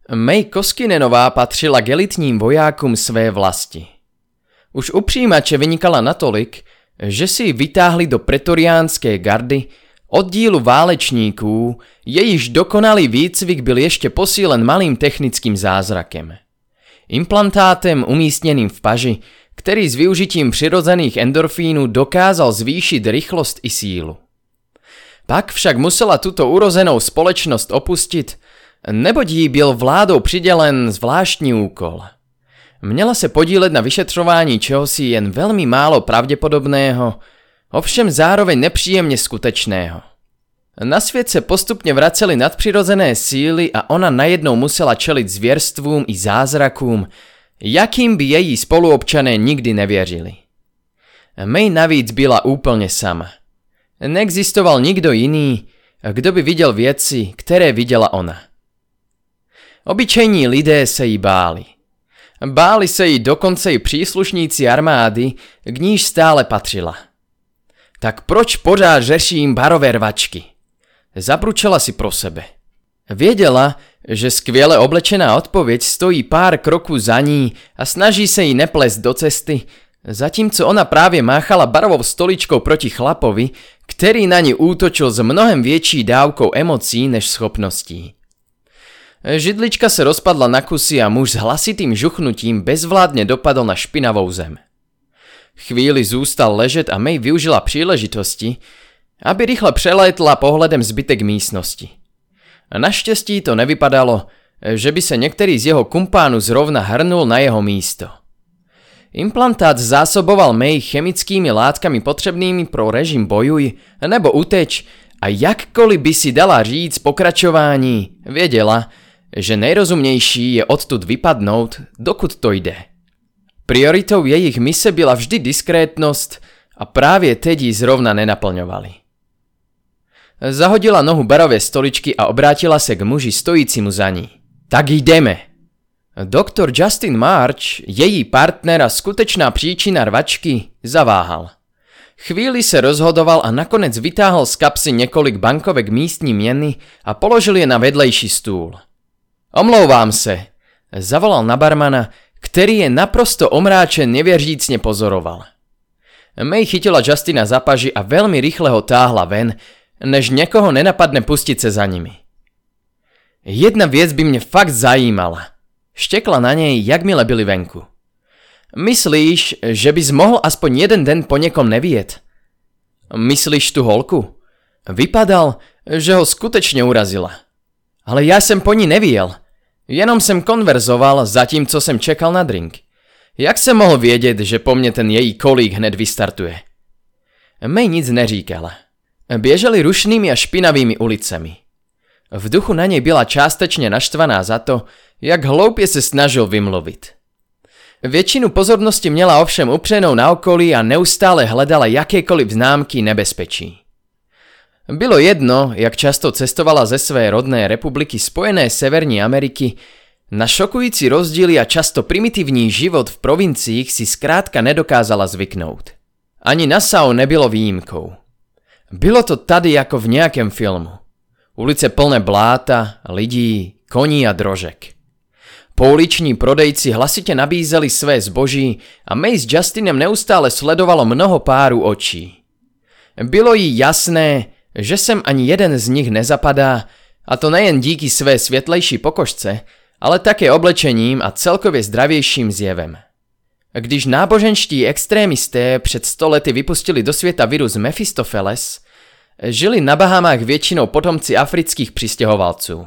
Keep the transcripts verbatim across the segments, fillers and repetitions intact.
May Koskinenová patřila k elitním vojákům své vlasti. Už u přijímače vynikala natolik, že si ji vytáhli do pretoriánské gardy, oddílu válečníků, jejíž dokonalý výcvik byl ještě posílen malým technickým zázrakem. Implantátem umístěným v paži, který s využitím přirozených endorfínů dokázal zvýšit rychlost i sílu. Pak však musela tuto urozenou společnost opustit, neboť jí byl vládou přidělen zvláštní úkol. Měla se podílet na vyšetřování čehosi jen velmi málo pravděpodobného, ovšem zároveň nepříjemně skutečného. Na svět se postupně vracely nadpřirozené síly a ona najednou musela čelit zvěrstvům i zázrakům, jakým by její spoluobčané nikdy nevěřili. May navíc byla úplně sama. Neexistoval nikdo jiný, kdo by viděl věci, které viděla ona. Obyčejní lidé se jí báli. Báli se jí dokonce i příslušníci armády, k níž stále patřila. Tak proč pořád řeším barové rvačky? Zabručela si pro sebe. Věděla, že skvěle oblečená odpověď stojí pár kroků za ní a snaží se jí neplést do cesty, zatímco ona právě máchala barovou stoličkou proti chlapovi, který na ní útočil s mnohem větší dávkou emocí než schopností. Židlička se rozpadla na kusy a muž s hlasitým žuchnutím bezvládně dopadl na špinavou zem. Chvíli zůstal ležet a May využila příležitosti, aby rychle přelétla pohledem zbytek místnosti. Naštěstí to nevypadalo, že by se některý z jeho kumpánů zrovna hrnul na jeho místo. Implantát zásoboval May chemickými látkami potřebnými pro režim bojuj nebo uteč a jakkoliv by si dala říct pokračování, věděla, že nejrozumnější je odtud vypadnout, dokud to jde. Prioritou jejich mise byla vždy diskrétnost a právě teď ji zrovna nenaplňovali. Zahodila nohu barové stoličky a obrátila se k muži stojícímu za ní. Tak jdeme. Doktor Justin March, její partner a skutečná příčina rvačky, zaváhal. Chvíli se rozhodoval a nakonec vytáhl z kapsy několik bankovek místní měny a položil je na vedlejší stůl. Omlouvám se, zavolal na barmana, který je naprosto omráčen nevěřícně pozoroval. May chytila Justina za paži a velmi rychle ho táhla ven, než někoho nenapadne pustit se za nimi. Jedna věc by mě fakt zajímala. Štěkla na něj, jakmile byli venku. Myslíš, že bys mohl aspoň jeden den po někom nevidět? Myslíš tu holku? Vypadal, že ho skutečně urazila. Ale já jsem po ní neviděl. Jenom jsem konverzoval, zatímco jsem čekal na drink. Jak jsem mohl vědět, že po mně ten její kolík hned vystartuje? May nic neříkala. Běželi rušnými a špinavými ulicemi. V duchu na něj byla částečně naštvaná za to, jak hloupě se snažil vymluvit. Většinu pozornosti měla ovšem upřenou na okolí a neustále hledala jakékoliv známky nebezpečí. Bylo jedno, jak často cestovala ze své rodné republiky Spojené Severní Ameriky, na šokující rozdíly a často primitivní život v provinciích si zkrátka nedokázala zvyknout. Ani Nassau nebylo výjimkou. Bylo to tady jako v nějakém filmu. Ulice plné bláta, lidí, koní a drožek. Pouliční prodejci hlasitě nabízeli své zboží a May s Justinem neustále sledovalo mnoho párů očí. Bylo jí jasné, že sem ani jeden z nich nezapadá, a to nejen díky své světlejší pokožce, ale také oblečením a celkově zdravějším zjevem. Když náboženští extrémisté před sto lety vypustili do světa virus Mephistopheles, žili na Bahamách většinou potomci afrických přistěhovalců.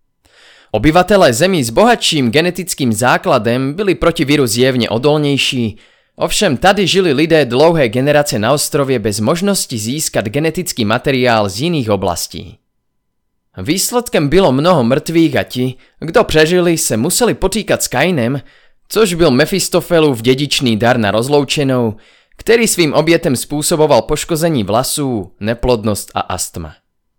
Obyvatelé zemí s bohatším genetickým základem byli proti viru zjevně odolnější, ovšem tady žili lidé dlouhé generace na ostrově bez možnosti získat genetický materiál z jiných oblastí. Výsledkem bylo mnoho mrtvých a ti, kdo přežili, se museli potýkat s Kainem, což byl Mephistophelův dědičný dar na rozloučenou, který svým obětem způsoboval poškození vlasů, neplodnost a astma.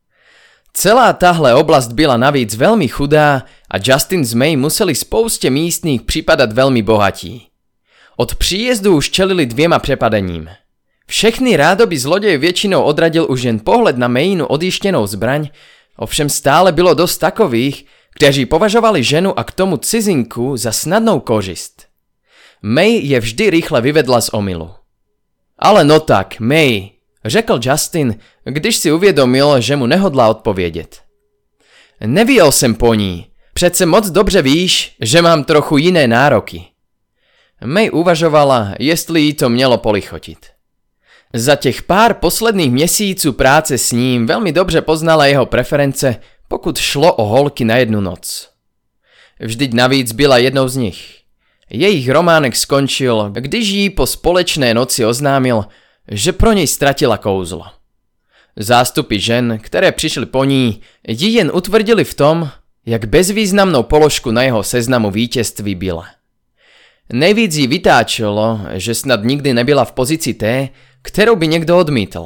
Celá tahle oblast byla navíc velmi chudá a Justin s May museli spoustě místních připadat velmi bohatí. Od příjezdu už čelili dvěma přepadením. Všechny rádoby zloděj většinou odradil už jen pohled na Mayinu odjištěnou zbraň, ovšem stále bylo dost takových, kteří považovali ženu a k tomu cizinku za snadnou kořist. May je vždy rychle vyvedla z omylu. Ale no tak, May, řekl Justin, když si uvědomil, že mu nehodlá odpovědět. Nevyjel jsem po ní, přece moc dobře víš, že mám trochu jiné nároky. May uvažovala, jestli jí to mělo polichotit. Za těch pár posledních měsíců práce s ním velmi dobře poznala jeho preference, pokud šlo o holky na jednu noc. Vždyť navíc byla jednou z nich. Jejich románek skončil, když jí po společné noci oznámil, že pro něj ztratila kouzlo. Zástupy žen, které přišly po ní, ji jen utvrdili v tom, jak bezvýznamnou položku na jeho seznamu vítězství byla. Nejvíc jí vytáčelo, že snad nikdy nebyla v pozici té, kterou by někdo odmítl.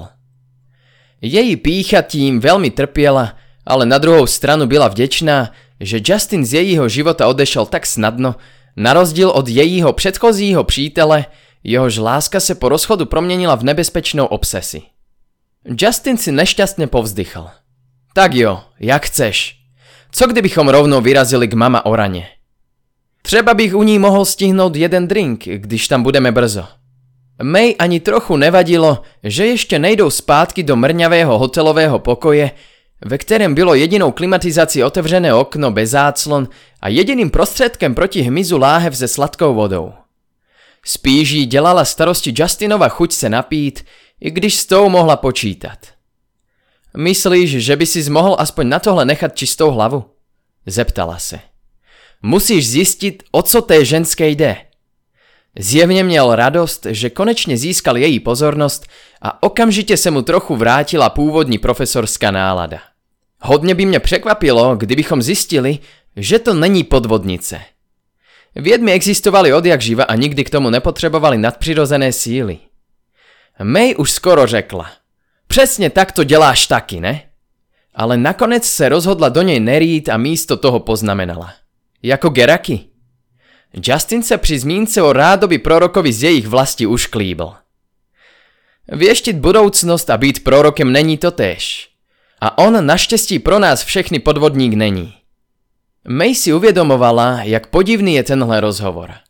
Její pýcha tím velmi trpěla, ale na druhou stranu byla vděčná, že Justin z jejího života odešel tak snadno, na rozdíl od jejího předchozího přítele, jehož láska se po rozchodu proměnila v nebezpečnou obsesi. Justin si nešťastně povzdychl. Tak jo, jak chceš. Co kdybychom rovnou vyrazili k mama Oraně? Třeba bych u ní mohl stihnout jeden drink, když tam budeme brzo. May ani trochu nevadilo, že ještě nejdou zpátky do mrňavého hotelového pokoje, ve kterém bylo jedinou klimatizací otevřené okno bez záclon a jediným prostředkem proti hmyzu láhev se sladkou vodou. Spíš jí dělala starosti Justinova chuť se napít, i když s tou mohla počítat. Myslíš, že by si mohl aspoň na tohle nechat čistou hlavu? Zeptala se. Musíš zjistit, o co té ženské jde. Zjevně měl radost, že konečně získal její pozornost a okamžitě se mu trochu vrátila původní profesorská nálada. Hodně by mě překvapilo, kdybychom zjistili, že to není podvodnice. Vědmy existovaly odjakživa a nikdy k tomu nepotřebovali nadpřirozené síly. May už skoro řekla. Přesně tak to děláš taky, ne? Ale nakonec se rozhodla do něj nerýt a místo toho poznamenala. Jako Geraki. Justin se při zmínce o rádoby prorokovi z jejich vlasti ušklíbil. Věštit budoucnost a být prorokem není totéž. A on naštěstí pro nás všechny podvodník není. May si uvědomovala, jak podivný je tenhle rozhovor.